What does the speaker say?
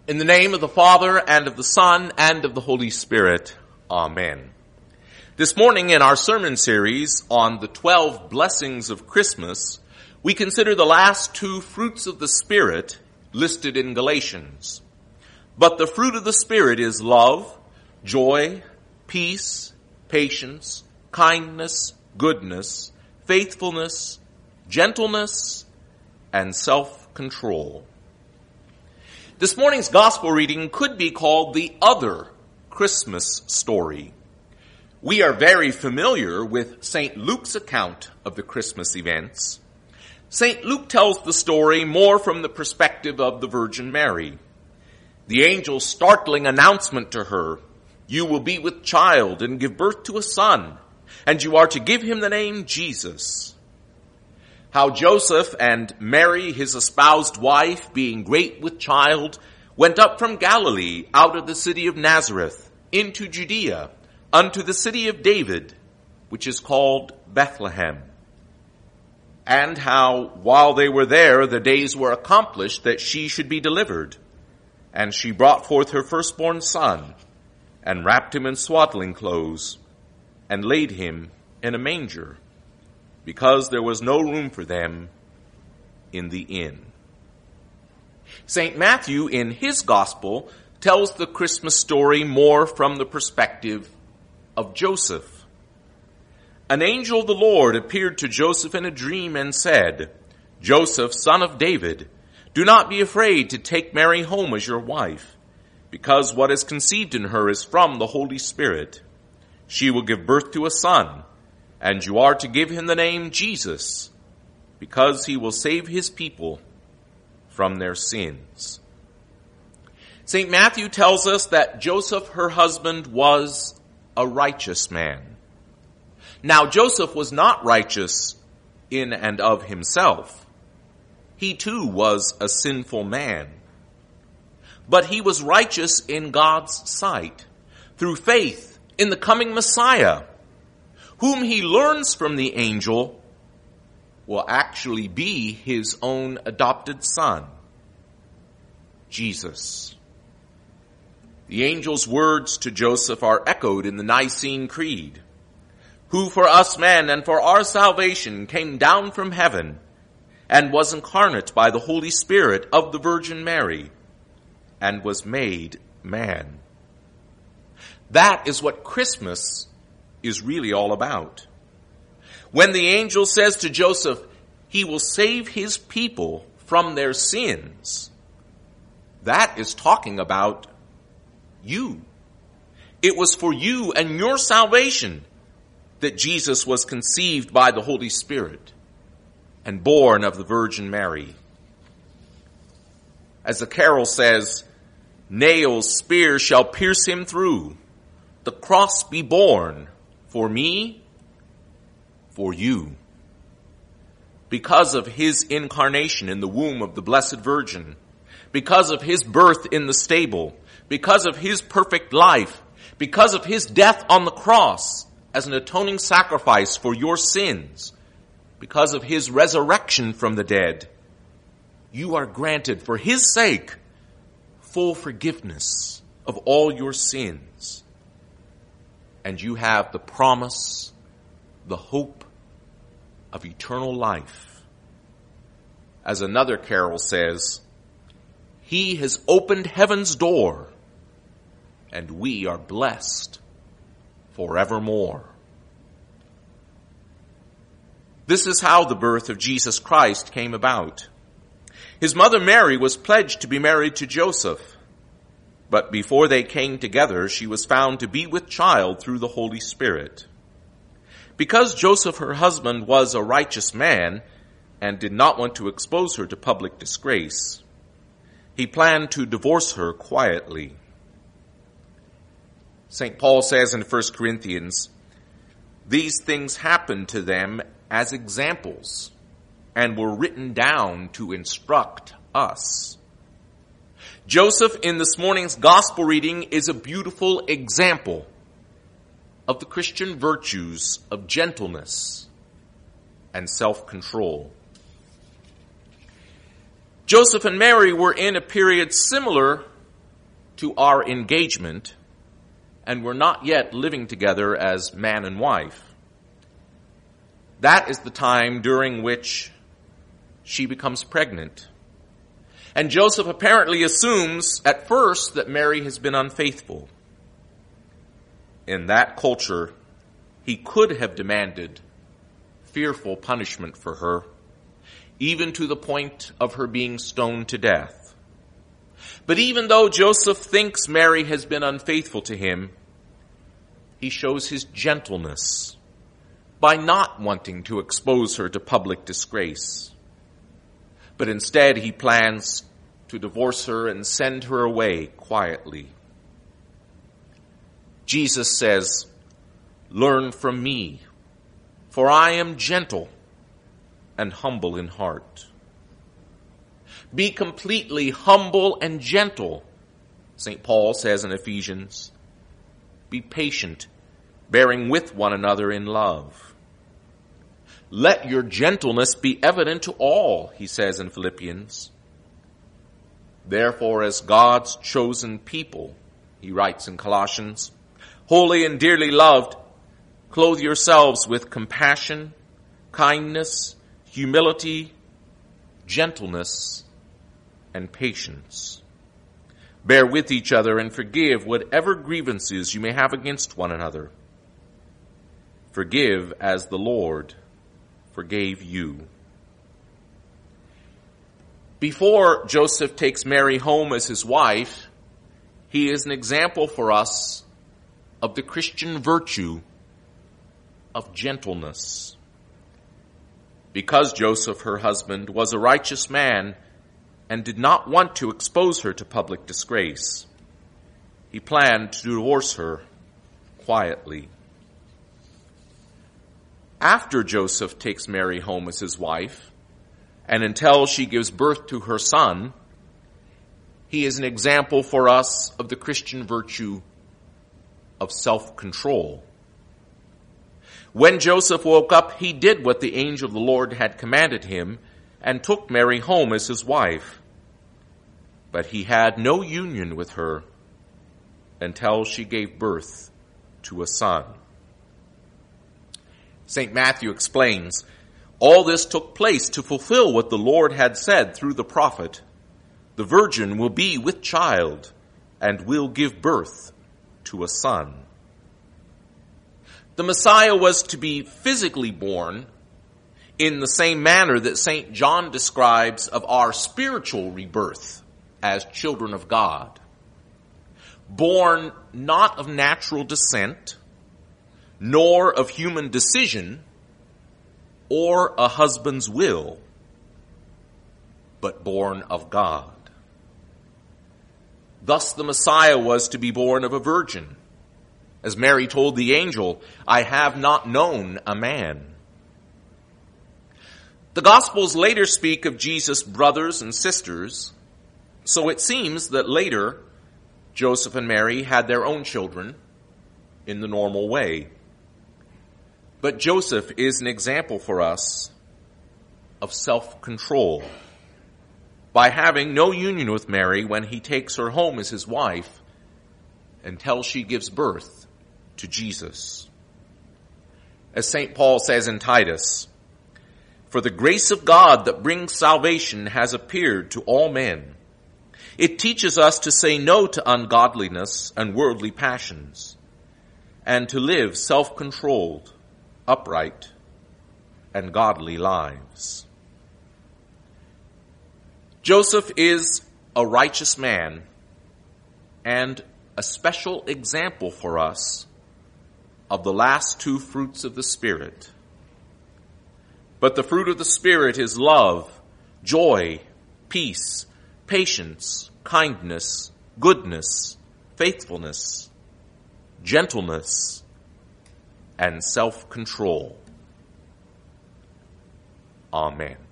In the name of the Father, and of the Son, and of the Holy Spirit. Amen. This morning in our sermon series on the 12 blessings of Christmas, we consider the last two fruits of the Spirit listed in Galatians. But the fruit of the Spirit is love, joy, peace, patience, kindness, goodness, faithfulness, gentleness, and self-control. This morning's gospel reading could be called the other Christmas story. We are very familiar with St. Luke's account of the Christmas events. St. Luke tells the story more from the perspective of the Virgin Mary. The angel's startling announcement to her, "You will be with child and give birth to a son, and you are to give him the name Jesus." How Joseph and Mary, his espoused wife, being great with child, went up from Galilee out of the city of Nazareth into Judea unto the city of David, which is called Bethlehem. And how, while they were there, the days were accomplished that she should be delivered. And she brought forth her firstborn son, and wrapped him in swaddling clothes, and laid him in a manger, because there was no room for them in the inn. St. Matthew, in his gospel, tells the Christmas story more from the perspective of Joseph. An angel of the Lord appeared to Joseph in a dream and said, "Joseph, son of David, do not be afraid to take Mary home as your wife, because what is conceived in her is from the Holy Spirit. She will give birth to a son, and you are to give him the name Jesus, because he will save his people from their sins." St. Matthew tells us that Joseph, her husband, was a righteous man. Now, Joseph was not righteous in and of himself. He too was a sinful man. But he was righteous in God's sight through faith in the coming Messiah, whom he learns from the angel will actually be his own adopted son, Jesus. The angel's words to Joseph are echoed in the Nicene Creed, "Who for us men and for our salvation came down from heaven and was incarnate by the Holy Spirit of the Virgin Mary and was made man." That is what Christmas is really all about. When the angel says to Joseph, he will save his people from their sins, that is talking about you. It was for you and your salvation that Jesus was conceived by the Holy Spirit and born of the Virgin Mary. As the carol says, "Nails, spears shall pierce him through, the cross be borne for me, for you." Because of his incarnation in the womb of the Blessed Virgin, because of his birth in the stable, because of his perfect life, because of his death on the cross as an atoning sacrifice for your sins, because of his resurrection from the dead, you are granted, for his sake, full forgiveness of all your sins. And you have the promise, the hope of eternal life. As another carol says, "He has opened heaven's door, and we are blessed forevermore." This is how the birth of Jesus Christ came about. His mother Mary was pledged to be married to Joseph, but before they came together, she was found to be with child through the Holy Spirit. Because Joseph, her husband, was a righteous man and did not want to expose her to public disgrace, he planned to divorce her quietly. St. Paul says in 1 Corinthians, "These things happened to them as examples and were written down to instruct us." Joseph in this morning's gospel reading is a beautiful example of the Christian virtues of gentleness and self-control. Joseph and Mary were in a period similar to our engagement, and we're not yet living together as man and wife. That is the time during which she becomes pregnant. And Joseph apparently assumes at first that Mary has been unfaithful. In that culture, he could have demanded fearful punishment for her, even to the point of her being stoned to death. But even though Joseph thinks Mary has been unfaithful to him, he shows his gentleness by not wanting to expose her to public disgrace. But instead, he plans to divorce her and send her away quietly. Jesus says, "Learn from me, for I am gentle and humble in heart." Be completely humble and gentle, St. Paul says in Ephesians. Be patient, bearing with one another in love. Let your gentleness be evident to all, he says in Philippians. Therefore, as God's chosen people, he writes in Colossians, holy and dearly loved, clothe yourselves with compassion, kindness, humility, gentleness, and patience. Bear with each other and forgive whatever grievances you may have against one another. Forgive as the Lord forgave you. Before Joseph takes Mary home as his wife, he is an example for us of the Christian virtue of gentleness. Because Joseph, her husband, was a righteous man and did not want to expose her to public disgrace, he planned to divorce her quietly. After Joseph takes Mary home as his wife, and until she gives birth to her son, he is an example for us of the Christian virtue of self-control. When Joseph woke up, he did what the angel of the Lord had commanded him and took Mary home as his wife. But he had no union with her until she gave birth to a son. St. Matthew explains, all this took place to fulfill what the Lord had said through the prophet. The virgin will be with child and will give birth to a son. The Messiah was to be physically born in the same manner that St. John describes of our spiritual rebirth as children of God. Born not of natural descent, nor of human decision, or a husband's will, but born of God. Thus the Messiah was to be born of a virgin. As Mary told the angel, I have not known a man. The Gospels later speak of Jesus' brothers and sisters, so it seems that later Joseph and Mary had their own children in the normal way. But Joseph is an example for us of self-control. By having no union with Mary when he takes her home as his wife until she gives birth to Jesus. As St. Paul says in Titus, for the grace of God that brings salvation has appeared to all men. It teaches us to say no to ungodliness and worldly passions, and to live self-controlled, upright, and godly lives. Joseph is a righteous man and a special example for us of the last two fruits of the Spirit. But the fruit of the Spirit is love, joy, peace, patience, kindness, goodness, faithfulness, gentleness, and self-control. Amen.